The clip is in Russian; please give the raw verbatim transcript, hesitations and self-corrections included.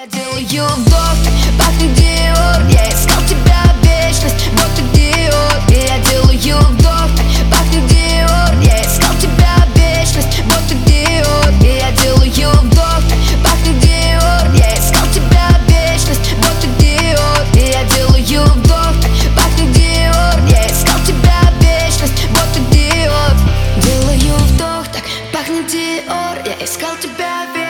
Я делаю вдох, пахнет Диор. Я искал тебя вечность, вот ты Диор. И я делаю вдох, пахнет Диор. Я искал тебя вечность, вот ты Диор. И я делаю вдох, пахнет Диор. Я искал тебя вечность, вот ты Диор. И я делаю вдох, пахнет Диор. Я искал тебя вечность, вот ты Диор. Делаю вдох, так пахнет Диор. Я искал тебя вечность.